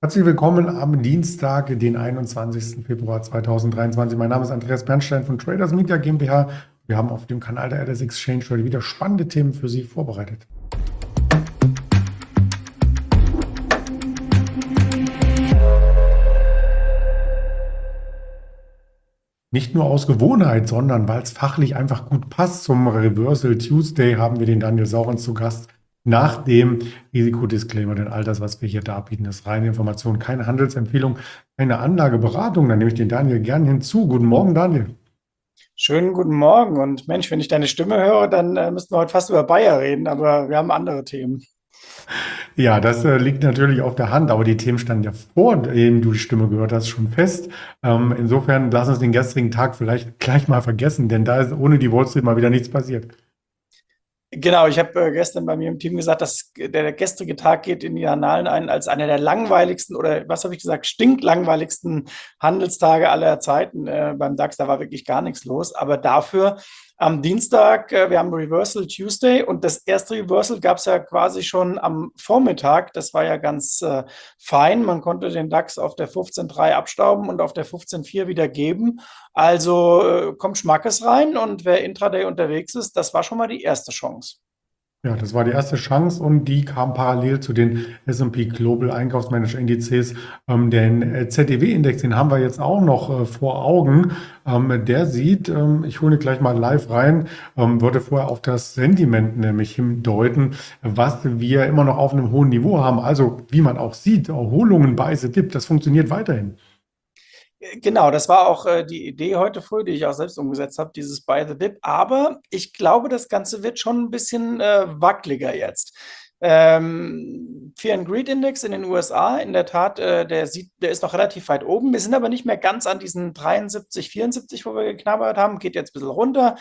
Herzlich willkommen am Dienstag, den 21. Februar 2023. Mein Name ist Andreas Bernstein von Traders Media GmbH. Wir haben auf dem Kanal der LS Exchange heute wieder spannende Themen für Sie vorbereitet. Nicht nur aus Gewohnheit, sondern weil es fachlich einfach gut passt zum Reversal Tuesday, haben wir den Daniel Saurens zu Gast. Nach dem Risikodisclaimer, denn all das, was wir hier darbieten, ist reine Information, keine Handelsempfehlung, keine Anlageberatung. Dann nehme ich den Daniel gern hinzu. Guten Morgen, Daniel. Schönen guten Morgen und Mensch, wenn ich deine Stimme höre, dann müssten wir heute fast über Bayer reden, aber wir haben andere Themen. Ja, das liegt natürlich auf der Hand, aber die Themen standen ja vor, dem du die Stimme gehört hast, schon fest. Insofern lass uns den gestrigen Tag vielleicht gleich mal vergessen, denn da ist ohne die Wall Street mal wieder nichts passiert. Genau, ich habe gestern bei mir im Team gesagt, dass der gestrige Tag geht in die Annalen ein als einer der langweiligsten oder was habe ich gesagt, stinklangweiligsten Handelstage aller Zeiten beim DAX. Da war wirklich gar nichts los. Aber dafür am Dienstag, wir haben Reversal Tuesday und das erste Reversal gab es ja quasi schon am Vormittag. Das war ja ganz fein. Man konnte den DAX auf der 15,3 abstauben und auf der 15,4 wieder geben. Also kommt Schmackes rein und wer Intraday unterwegs ist, das war schon mal die erste Chance. Ja, das war die erste Chance und die kam parallel zu den S&P Global Einkaufsmanager-Indizes. Den ZEW-Index, den haben wir jetzt auch noch vor Augen. Der sieht, ich hole gleich mal live rein, würde vorher auf das Sentiment nämlich hindeuten, was wir immer noch auf einem hohen Niveau haben. Also wie man auch sieht, Erholungen bei The Dip, das funktioniert weiterhin. Genau, das war auch die Idee heute früh, die ich auch selbst umgesetzt habe, dieses Buy the Dip. Aber ich glaube, das Ganze wird schon ein bisschen wackeliger jetzt. Fear and Greed Index in den USA, in der Tat, der ist noch relativ weit oben. Wir sind aber nicht mehr ganz an diesen 73, 74, wo wir geknabbert haben. Geht jetzt ein bisschen runter.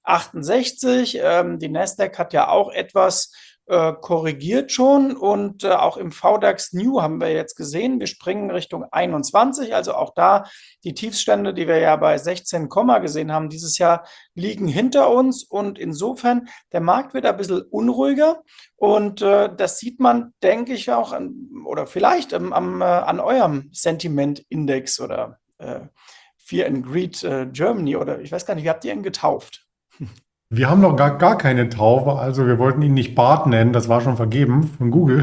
68. Die Nasdaq hat ja auch etwas korrigiert schon und auch im VDAX New haben wir jetzt gesehen, wir springen Richtung 21, also auch da die Tiefstände, die wir ja bei 16, gesehen haben dieses Jahr, liegen hinter uns und insofern der Markt wird ein bisschen unruhiger und das sieht man, denke ich, auch oder vielleicht an eurem Sentiment-Index oder Fear and Greed Germany oder ich weiß gar nicht, wie habt ihr ihn getauft? Wir haben noch gar keine Taufe, also wir wollten ihn nicht Bart nennen, das war schon vergeben von Google.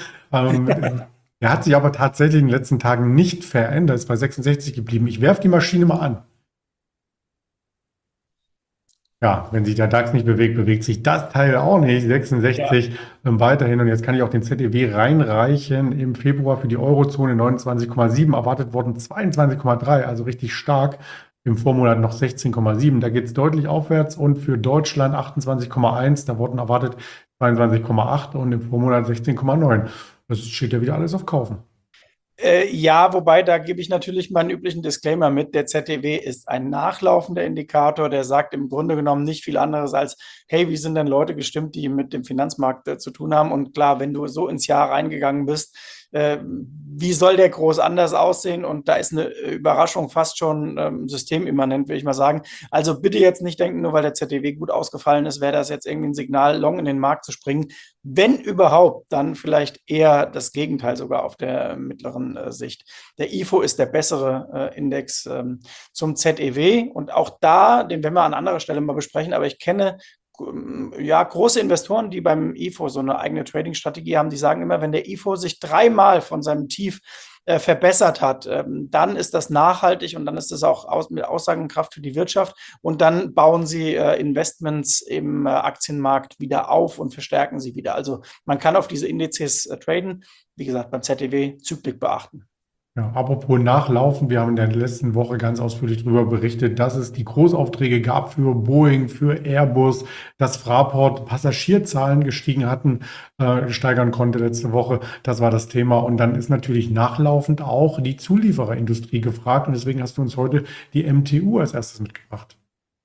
Er hat sich aber tatsächlich in den letzten Tagen nicht verändert, ist bei 66 geblieben. Ich werfe die Maschine mal an. Ja, wenn sich der DAX nicht bewegt, bewegt sich das Teil auch nicht. 66 weiterhin. Und jetzt kann ich auch den ZEW reinreichen. Im Februar für die Eurozone 29,7, erwartet worden 22,3, also richtig stark. Im Vormonat noch 16,7. Da geht es deutlich aufwärts. Und für Deutschland 28,1, da wurden erwartet 22,8 und im Vormonat 16,9. Das steht ja wieder alles auf Kaufen. Ja, wobei da gebe ich natürlich meinen üblichen Disclaimer mit. Der ZDW ist ein nachlaufender Indikator, der sagt im Grunde genommen nicht viel anderes als, hey, wie sind denn Leute gestimmt, die mit dem Finanzmarkt zu tun haben? Und klar, wenn du so ins Jahr reingegangen bist, wie soll der groß anders aussehen? Und da ist eine Überraschung fast schon systemimmanent, würde ich mal sagen. Also bitte jetzt nicht denken, nur weil der ZDW gut ausgefallen ist, wäre das jetzt irgendwie ein Signal, long in den Markt zu springen. Wenn überhaupt, dann vielleicht eher das Gegenteil sogar auf der mittleren Sicht. Der IFO ist der bessere Index zum ZEW und auch da, den werden wir an anderer Stelle mal besprechen, aber ich kenne ja, große Investoren, die beim IFO so eine eigene Trading-Strategie haben, die sagen immer, wenn der IFO sich dreimal von seinem Tief verbessert hat, dann ist das nachhaltig und dann ist das auch mit Aussagenkraft für die Wirtschaft und dann bauen sie Investments im Aktienmarkt wieder auf und verstärken sie wieder. Also man kann auf diese Indizes traden, wie gesagt, beim ZDW Zyklik beachten. Ja, apropos Nachlaufen, wir haben in der letzten Woche ganz ausführlich darüber berichtet, dass es die Großaufträge gab für Boeing, für Airbus, dass Fraport Passagierzahlen steigern konnte letzte Woche. Das war das Thema. Und dann ist natürlich nachlaufend auch die Zuliefererindustrie gefragt. Und deswegen hast du uns heute die MTU als erstes mitgebracht.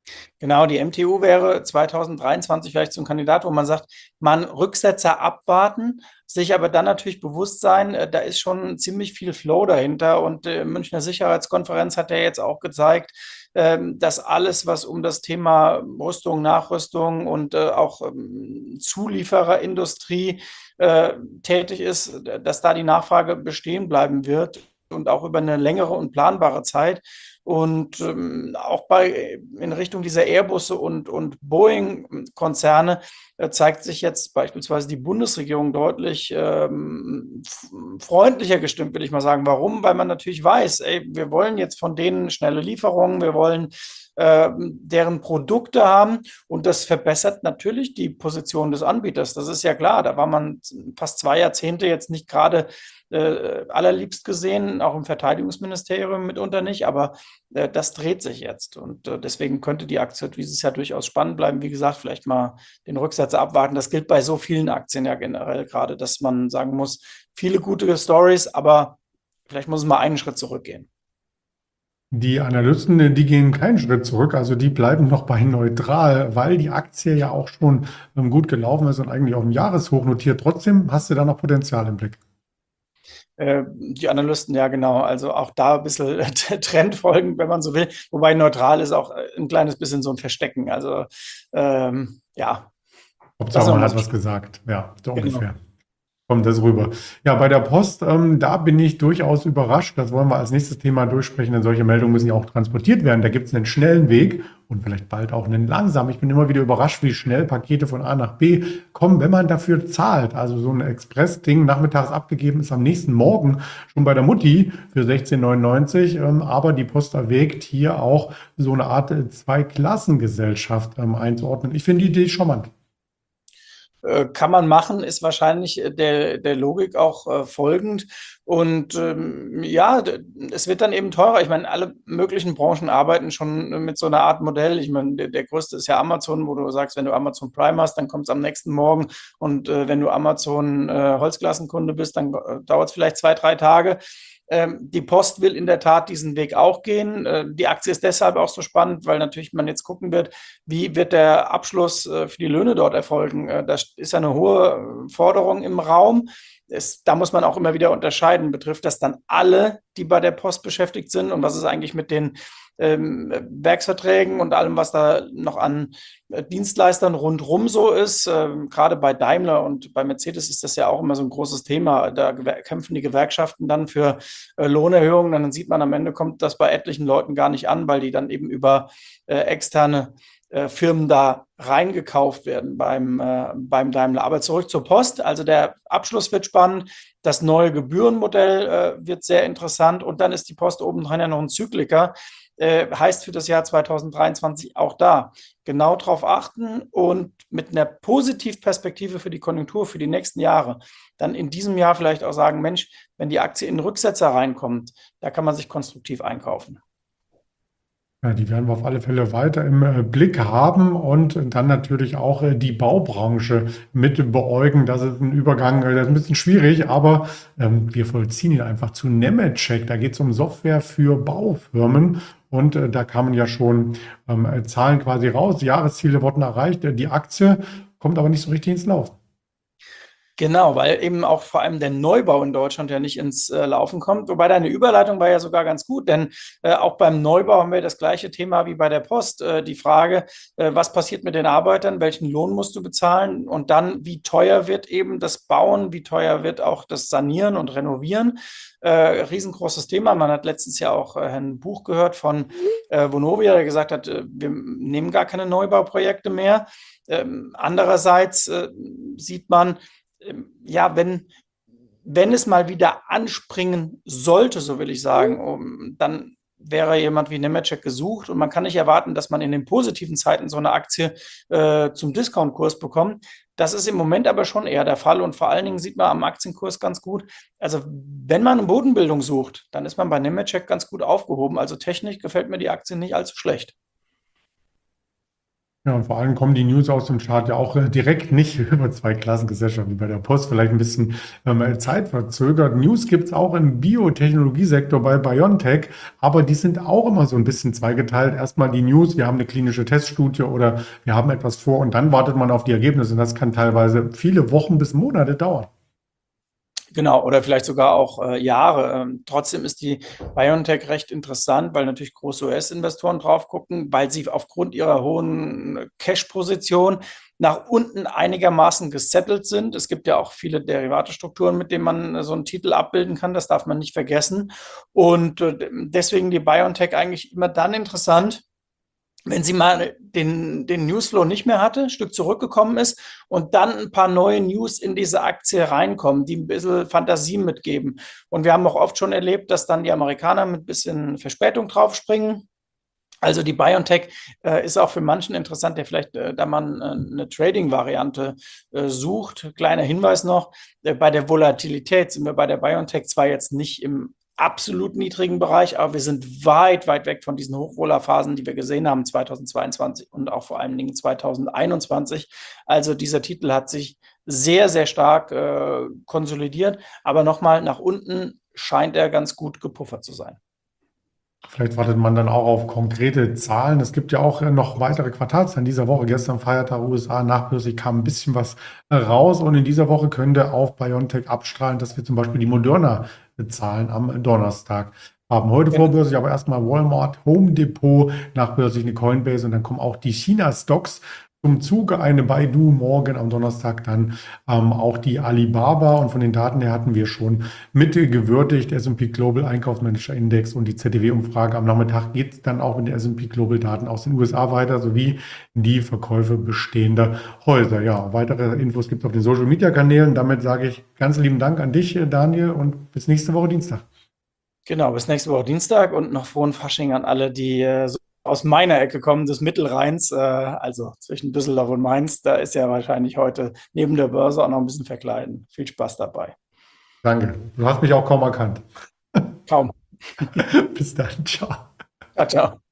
Genau, die MTU wäre 2023 vielleicht so ein Kandidat, wo man sagt, man Rücksetzer abwarten, sich aber dann natürlich bewusst sein, da ist schon ziemlich viel Flow dahinter. Und Münchner Sicherheitskonferenz hat ja jetzt auch gezeigt, dass alles, was um das Thema Rüstung, Nachrüstung und auch Zuliefererindustrie tätig ist, dass da die Nachfrage bestehen bleiben wird und auch über eine längere und planbare Zeit. Und auch in Richtung dieser Airbusse und Boeing-Konzerne zeigt sich jetzt beispielsweise die Bundesregierung deutlich freundlicher gestimmt, will ich mal sagen. Warum? Weil man natürlich weiß, ey, wir wollen jetzt von denen schnelle Lieferungen, wir wollen deren Produkte haben, und das verbessert natürlich die Position des Anbieters. Das ist ja klar. Da war man fast 2 Jahrzehnte jetzt nicht gerade allerliebst gesehen, auch im Verteidigungsministerium mitunter nicht, aber das dreht sich jetzt, und deswegen könnte die Aktie dieses Jahr durchaus spannend bleiben. Wie gesagt, vielleicht mal den Rücksetzer abwarten. Das gilt bei so vielen Aktien ja generell gerade, dass man sagen muss, viele gute Stories, aber vielleicht muss es mal einen Schritt zurückgehen. Die Analysten, die gehen keinen Schritt zurück, also die bleiben noch bei neutral, weil die Aktie ja auch schon gut gelaufen ist und eigentlich auf dem Jahreshoch notiert. Trotzdem hast du da noch Potenzial im Blick. Die Analysten, ja genau, also auch da ein bisschen trendfolgend, wenn man so will, wobei neutral ist auch ein kleines bisschen so ein Verstecken. Also ja, Hauptsache, lassen wir man mal hat so was stehen. gesagt. Ja, so Genau. ungefähr. Kommt das rüber. Ja, bei der Post, da bin ich durchaus überrascht. Das wollen wir als nächstes Thema durchsprechen, denn solche Meldungen müssen ja auch transportiert werden. Da gibt es einen schnellen Weg und vielleicht bald auch einen langsamen. Ich bin immer wieder überrascht, wie schnell Pakete von A nach B kommen, wenn man dafür zahlt. Also so ein Express-Ding nachmittags abgegeben ist am nächsten Morgen schon bei der Mutti für 16,99. Aber die Post erwägt hier auch so eine Art Zweiklassengesellschaft einzuordnen. Ich finde die Idee charmant. Kann man machen, ist wahrscheinlich der Logik auch folgend. Und ja, es wird dann eben teurer. Ich meine, alle möglichen Branchen arbeiten schon mit so einer Art Modell. Ich meine, der größte ist ja Amazon, wo du sagst, wenn du Amazon Prime hast, dann kommt es am nächsten Morgen. Und wenn du Amazon Holzklassenkunde bist, dann dauert es vielleicht 2, 3 Tage. Die Post will in der Tat diesen Weg auch gehen. Die Aktie ist deshalb auch so spannend, weil natürlich man jetzt gucken wird, wie wird der Abschluss für die Löhne dort erfolgen. Da ist ja eine hohe Forderung im Raum. Da muss man auch immer wieder unterscheiden. Betrifft das dann alle, die bei der Post beschäftigt sind? Und was ist eigentlich mit den Werksverträgen und allem, was da noch an Dienstleistern rundrum so ist? Gerade bei Daimler und bei Mercedes ist das ja auch immer so ein großes Thema. Da kämpfen die Gewerkschaften dann für Lohnerhöhungen. Dann sieht man, am Ende kommt das bei etlichen Leuten gar nicht an, weil die dann eben über externe Firmen da reingekauft werden beim Daimler. Aber zurück zur Post. Also der Abschluss wird spannend. Das neue Gebührenmodell wird sehr interessant. Und dann ist die Post obendrein ja noch ein Zykliker. Heißt für das Jahr 2023 auch da genau drauf achten und mit einer Positivperspektive für die Konjunktur für die nächsten Jahre dann in diesem Jahr vielleicht auch sagen, Mensch, wenn die Aktie in den Rücksetzer reinkommt, da kann man sich konstruktiv einkaufen. Ja, die werden wir auf alle Fälle weiter im Blick haben und dann natürlich auch die Baubranche mit beäugen. Das ist ein Übergang, das ist ein bisschen schwierig, aber wir vollziehen ihn einfach zu Nemetschek. Da geht es um Software für Baufirmen und da kamen ja schon Zahlen quasi raus. Die Jahresziele wurden erreicht. Die Aktie kommt aber nicht so richtig ins Laufen. Genau, weil eben auch vor allem der Neubau in Deutschland ja nicht ins Laufen kommt. Wobei deine Überleitung war ja sogar ganz gut, denn auch beim Neubau haben wir das gleiche Thema wie bei der Post. Die Frage, was passiert mit den Arbeitern, welchen Lohn musst du bezahlen und dann, wie teuer wird eben das Bauen, wie teuer wird auch das Sanieren und Renovieren. Riesengroßes Thema. Man hat letztens ja auch Herrn Buch gehört von Vonovia, der gesagt hat, wir nehmen gar keine Neubauprojekte mehr. Andererseits sieht man, ja, wenn es mal wieder anspringen sollte, so will ich sagen, dann wäre jemand wie Nemetschek gesucht, und man kann nicht erwarten, dass man in den positiven Zeiten so eine Aktie zum Discountkurs bekommt. Das ist im Moment aber schon eher der Fall, und vor allen Dingen sieht man am Aktienkurs ganz gut, also wenn man eine Bodenbildung sucht, dann ist man bei Nemetschek ganz gut aufgehoben. Also technisch gefällt mir die Aktie nicht allzu schlecht. Ja, und vor allem kommen die News aus dem Chart ja auch direkt nicht über zwei Klassengesellschaften wie bei der Post, vielleicht ein bisschen zeitverzögert. News gibt es auch im Biotechnologiesektor bei BioNTech, aber die sind auch immer so ein bisschen zweigeteilt. Erstmal die News, wir haben eine klinische Teststudie oder wir haben etwas vor und dann wartet man auf die Ergebnisse und das kann teilweise viele Wochen bis Monate dauern. Genau, oder vielleicht sogar auch Jahre. Trotzdem ist die BioNTech recht interessant, weil natürlich große US-Investoren drauf gucken, weil sie aufgrund ihrer hohen Cash-Position nach unten einigermaßen gesettelt sind. Es gibt ja auch viele Derivatestrukturen, mit denen man so einen Titel abbilden kann. Das darf man nicht vergessen. Und deswegen die BioNTech eigentlich immer dann interessant, wenn sie mal den Newsflow nicht mehr hatte, ein Stück zurückgekommen ist und dann ein paar neue News in diese Aktie reinkommen, die ein bisschen Fantasie mitgeben. Und wir haben auch oft schon erlebt, dass dann die Amerikaner mit ein bisschen Verspätung draufspringen. Also die BioNTech ist auch für manchen interessant, der vielleicht da mal eine Trading-Variante sucht. Kleiner Hinweis noch, bei der Volatilität sind wir bei der BioNTech zwar jetzt nicht im absolut niedrigen Bereich, aber wir sind weit, weit weg von diesen Hochroller-Phasen, die wir gesehen haben 2022 und auch vor allen Dingen 2021. Also dieser Titel hat sich sehr, sehr stark konsolidiert, aber nochmal nach unten scheint er ganz gut gepuffert zu sein. Vielleicht wartet man dann auch auf konkrete Zahlen. Es gibt ja auch noch weitere Quartalszahlen dieser Woche. Gestern Feiertag USA, nachbörslich kam ein bisschen was raus. Und in dieser Woche könnte auf BioNTech abstrahlen, dass wir zum Beispiel die Moderna-Zahlen am Donnerstag haben. Heute vorbörslich aber erstmal Walmart, Home Depot, nachbörslich eine Coinbase und dann kommen auch die China-Stocks zum Zuge, eine Baidu, morgen am Donnerstag dann auch die Alibaba und von den Daten her hatten wir schon mitgewürdigt, S&P Global Einkaufsmanager Index und die ZDW-Umfrage. Am Nachmittag geht es dann auch mit den S&P Global Daten aus den USA weiter, sowie die Verkäufe bestehender Häuser. Ja, weitere Infos gibt es auf den Social-Media-Kanälen. Damit sage ich ganz lieben Dank an dich, Daniel, und bis nächste Woche Dienstag. Genau, bis nächste Woche Dienstag und noch frohen Fasching an alle, die so aus meiner Ecke kommen, des Mittelrheins, also zwischen Düsseldorf und Mainz. Da ist ja wahrscheinlich heute neben der Börse auch noch ein bisschen verkleiden. Viel Spaß dabei. Danke. Du hast mich auch kaum erkannt. Kaum. Bis dann. Ciao. Ciao, ciao.